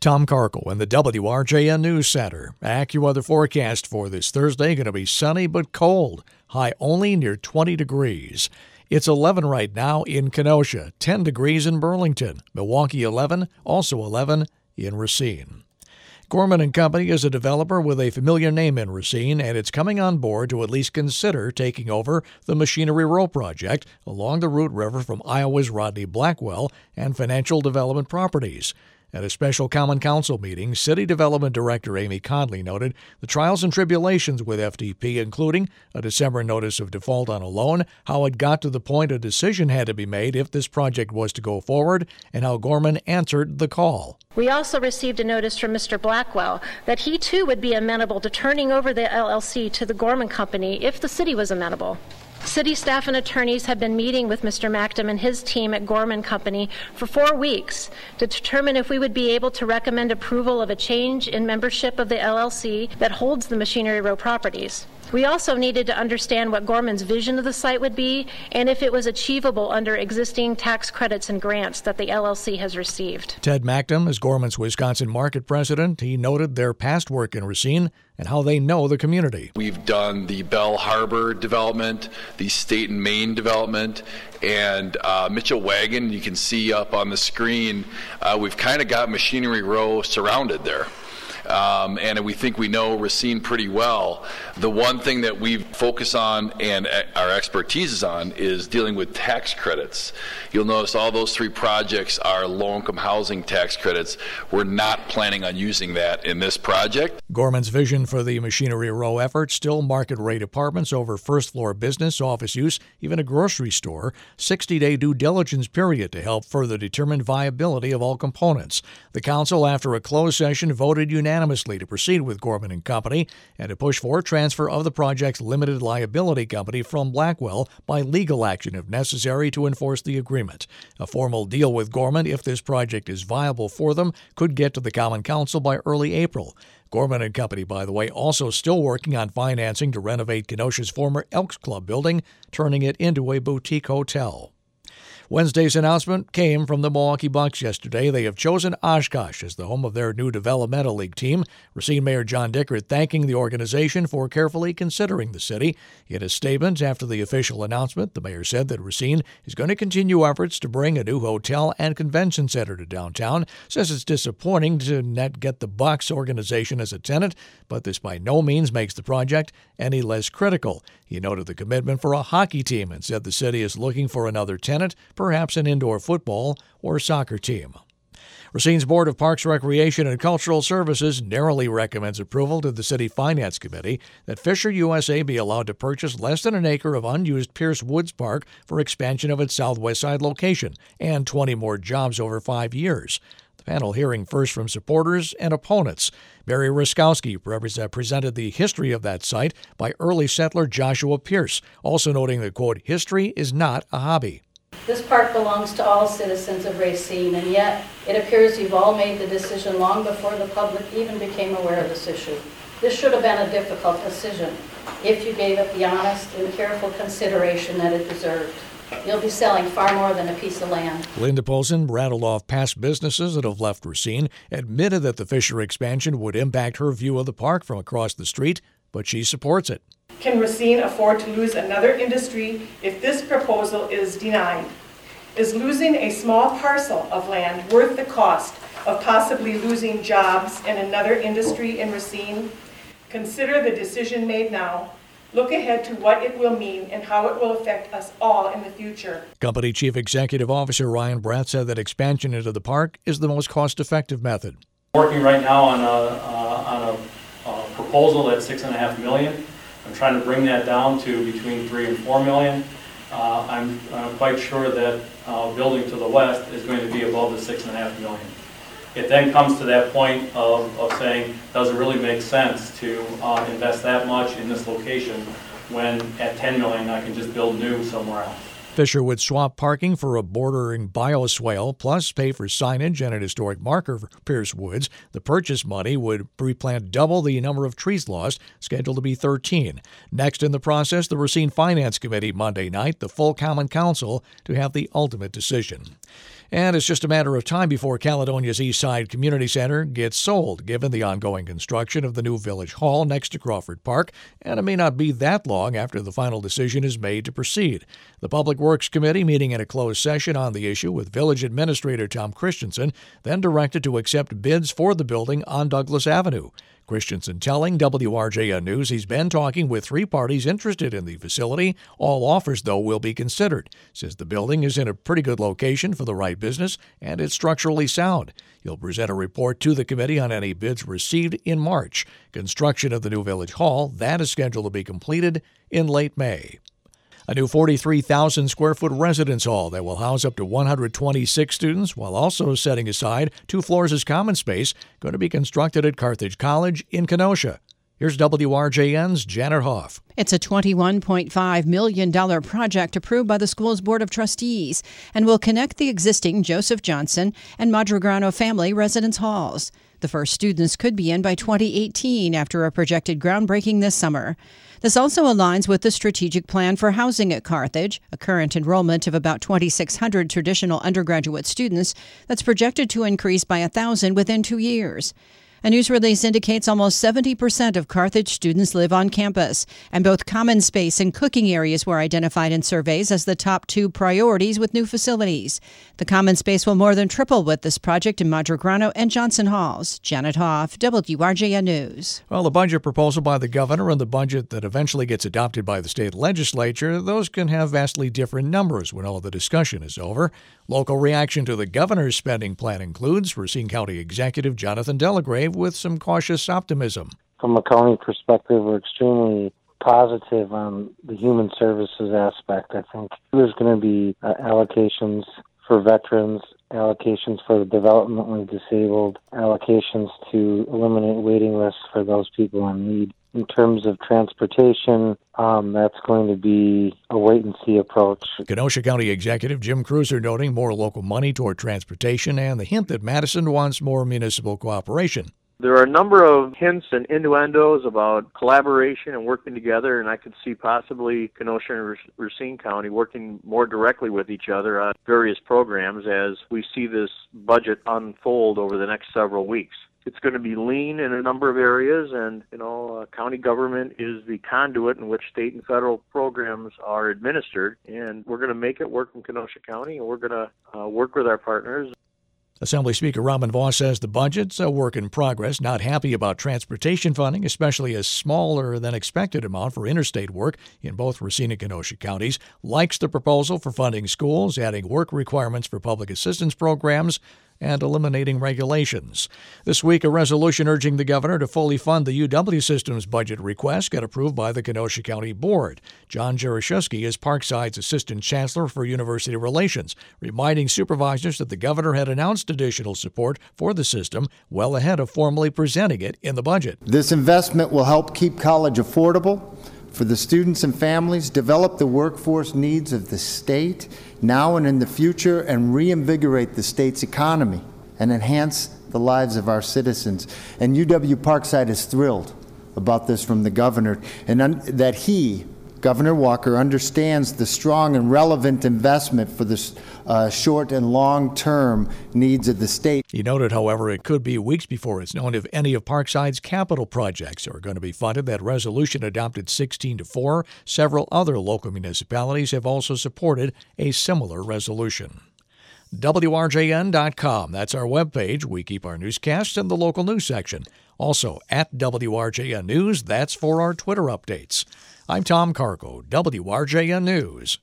Tom Carkle in the WRJN News Center. AccuWeather forecast for this Thursday going to be sunny but cold. High only near 20 degrees. It's 11 right now in Kenosha, 10 degrees in Burlington, Milwaukee 11, also 11 in Racine. Gorman & Company is a developer with a familiar name in Racine, and it's coming on board to at least consider taking over the Machinery Row project along the Root River from Iowa's Rodney Blackwell and Financial Development Properties. At a special Common Council meeting, City Development Director Amy Conley noted the trials and tribulations with FDP, including a December notice of default on a loan, how it got to the point a decision had to be made if this project was to go forward, and how Gorman answered the call. We also received a notice from Mr. Blackwell that he too would be amenable to turning over the LLC to the Gorman Company if the city was amenable. City staff and attorneys have been meeting with Mr. Mactum and his team at Gorman Company for 4 weeks to determine if we would be able to recommend approval of a change in membership of the LLC that holds the Machinery Row properties. We also needed to understand what Gorman's vision of the site would be and if it was achievable under existing tax credits and grants that the LLC has received. Ted Mactum is Gorman's Wisconsin market president. He noted their past work in Racine and how they know the community. We've done the Bell Harbor development, the State and Main development, and Mitchell Wagon, you can see up on the screen, we've kind of got Machinery Row surrounded there. And we think we know Racine pretty well. The one thing that we focus on and our expertise is on is dealing with tax credits. You'll notice all those 3 projects are low-income housing tax credits. We're not planning on using that in this project. Gorman's vision for the Machinery Row effort, still market-rate apartments over first-floor business, office use, even a grocery store, 60-day due diligence period to help further determine viability of all components. The council, after a closed session, voted unanimously to proceed with Gorman & Company and to push for transfer of the project's limited liability company from Blackwell by legal action if necessary to enforce the agreement. A formal deal with Gorman, if this project is viable for them, could get to the Common Council by early April. Gorman & Company, by the way, also still working on financing to renovate Kenosha's former Elks Club building, turning it into a boutique hotel. Wednesday's announcement came from the Milwaukee Bucks yesterday. They have chosen Oshkosh as the home of their new developmental league team. Racine Mayor John Dickert thanking the organization for carefully considering the city. In a statement after the official announcement, the mayor said that Racine is going to continue efforts to bring a new hotel and convention center to downtown. Says it's disappointing to not get the Bucks organization as a tenant, but this by no means makes the project any less critical. He noted the commitment for a hockey team and said the city is looking for another tenant, perhaps an indoor football or soccer team. Racine's Board of Parks, Recreation, and Cultural Services narrowly recommends approval to the City Finance Committee that Fisher USA be allowed to purchase less than an acre of unused Pierce Woods Park for expansion of its southwest side location and 20 more jobs over 5 years. The panel hearing first from supporters and opponents. Barry Ruskowski presented the history of that site by early settler Joshua Pierce, also noting that, quote, history is not a hobby. This park belongs to all citizens of Racine, and yet it appears you've all made the decision long before the public even became aware of this issue. This should have been a difficult decision if you gave it the honest and careful consideration that it deserved. You'll be selling far more than a piece of land. Linda Poulsen rattled off past businesses that have left Racine, admitted that the Fisher expansion would impact her view of the park from across the street, but she supports it. Can Racine afford to lose another industry if this proposal is denied? Is losing a small parcel of land worth the cost of possibly losing jobs and another industry in Racine? Consider the decision made now. Look ahead to what it will mean and how it will affect us all in the future. Company Chief Executive Officer Ryan Bratt said that expansion into the park is the most cost-effective method. Working right now on a proposal that's $6.5 million. I'm trying to bring that down to between $3 and $4 million. I'm quite sure that building to the west is going to be above the $6.5 million. It then comes to that point of saying, does it really make sense to invest that much in this location when at $10 million I can just build new somewhere else? Fisher would swap parking for a bordering bioswale, plus pay for signage and an historic marker for Pierce Woods. The purchase money would replant double the number of trees lost, scheduled to be 13. Next in the process, the Racine Finance Committee Monday night, the full Common Council, to have the ultimate decision. And it's just a matter of time before Caledonia's East Side Community Center gets sold, given the ongoing construction of the new Village Hall next to Crawford Park, and it may not be that long after the final decision is made to proceed. The Public Works Committee, meeting in a closed session on the issue with Village Administrator Tom Christensen, then directed to accept bids for the building on Douglas Avenue. Christensen telling WRJN News he's been talking with 3 parties interested in the facility. All offers, though, will be considered. Says the building is in a pretty good location for the right business and it's structurally sound. He'll present a report to the committee on any bids received in March. Construction of the new Village Hall, that is scheduled to be completed in late May. A new 43,000-square-foot residence hall that will house up to 126 students while also setting aside 2 floors as common space going to be constructed at Carthage College in Kenosha. Here's WRJN's Janet Hoff. It's a $21.5 million project approved by the school's Board of Trustees and will connect the existing Joseph Johnson and Madrigrano family residence halls. The first students could be in by 2018 after a projected groundbreaking this summer. This also aligns with the strategic plan for housing at Carthage, a current enrollment of about 2,600 traditional undergraduate students that's projected to increase by 1,000 within 2 years. A news release indicates almost 70% of Carthage students live on campus, and both common space and cooking areas were identified in surveys as the top 2 priorities with new facilities. The common space will more than triple with this project in Madrigrano and Johnson Halls. Janet Hoff, WRJN News. Well, the budget proposal by the governor and the budget that eventually gets adopted by the state legislature, those can have vastly different numbers when all the discussion is over. Local reaction to the governor's spending plan includes Racine County Executive Jonathan Delagrave with some cautious optimism. From a county perspective, we're extremely positive on the human services aspect. I think there's going to be allocations for veterans, allocations for the developmentally disabled, allocations to eliminate waiting lists for those people in need. In terms of transportation, that's going to be a wait-and-see approach. Kenosha County Executive Jim Cruiser noting more local money toward transportation and the hint that Madison wants more municipal cooperation. There are a number of hints and innuendos about collaboration and working together, and I could see possibly Kenosha and Racine County working more directly with each other on various programs as we see this budget unfold over the next several weeks. It's going to be lean in a number of areas, and, county government is the conduit in which state and federal programs are administered, and we're going to make it work in Kenosha County, and we're going to work with our partners. Assembly Speaker Robin Vos says the budget's a work in progress, not happy about transportation funding, especially a smaller than expected amount for interstate work in both Racine and Kenosha counties, likes the proposal for funding schools, adding work requirements for public assistance programs, and eliminating regulations. This week, a resolution urging the governor to fully fund the UW system's budget request got approved by the Kenosha County Board. John Jaroszewski is Parkside's Assistant Chancellor for University Relations, reminding supervisors that the governor had announced additional support for the system well ahead of formally presenting it in the budget. This investment will help keep college affordable for the students and families, develop the workforce needs of the state now and in the future, and reinvigorate the state's economy and enhance the lives of our citizens. And UW Parkside is thrilled about this from the governor, and that he, Governor Walker, understands the strong and relevant investment for the short and long-term needs of the state. He noted, however, it could be weeks before it's known if any of Parkside's capital projects are going to be funded. That resolution adopted 16-4. Several other local municipalities have also supported a similar resolution. WRJN.com. That's our webpage. We keep our newscasts in the local news section. Also, at WRJN News, that's for our Twitter updates. I'm Tom Cargo, WRJN News.